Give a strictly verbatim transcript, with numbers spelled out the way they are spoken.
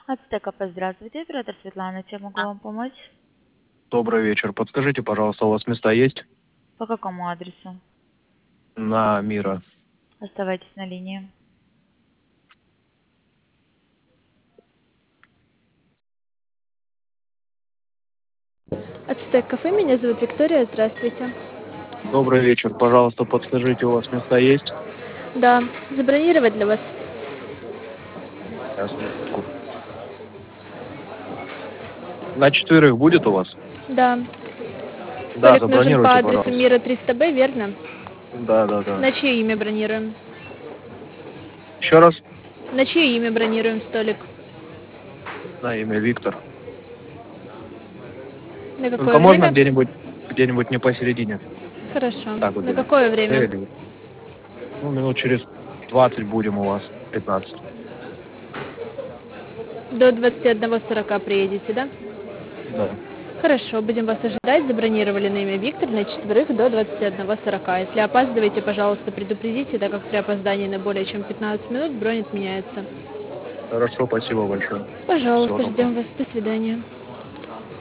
Ацтека, здравствуйте. Оператор Светлана, чем могу вам помочь? Добрый вечер. Подскажите, пожалуйста, у вас места есть По какому адресу? на Мира? Оставайтесь на линии. Ацтек кафе, меня зовут Виктория, здравствуйте. Добрый вечер. Пожалуйста, подскажите, у вас места есть? Да, забронировать для вас? Сейчас, минутку. На четверых будет у вас? Да. Да, Столик нужен по забронируйте, адресу пожалуйста. Мира триста Б, верно? Да, да, да. На чье имя бронируем? Еще раз. На чье имя бронируем столик? На имя Виктор. На какое Только можно время? где-нибудь где-нибудь не посередине. Хорошо. Так вот На где-нибудь. какое время? Или, Ну, минут через двадцать будем у вас. пятнадцать. До двадцати одного сорока приедете, да? Да. Хорошо, будем вас ожидать. Забронировали на имя Виктор на четверых до двадцати одного сорока. Если опаздываете, пожалуйста, предупредите, так как при опоздании на более чем пятнадцать минут бронь отменяется. Хорошо, спасибо большое. Всего Пожалуйста, доброго. ждем вас. До свидания.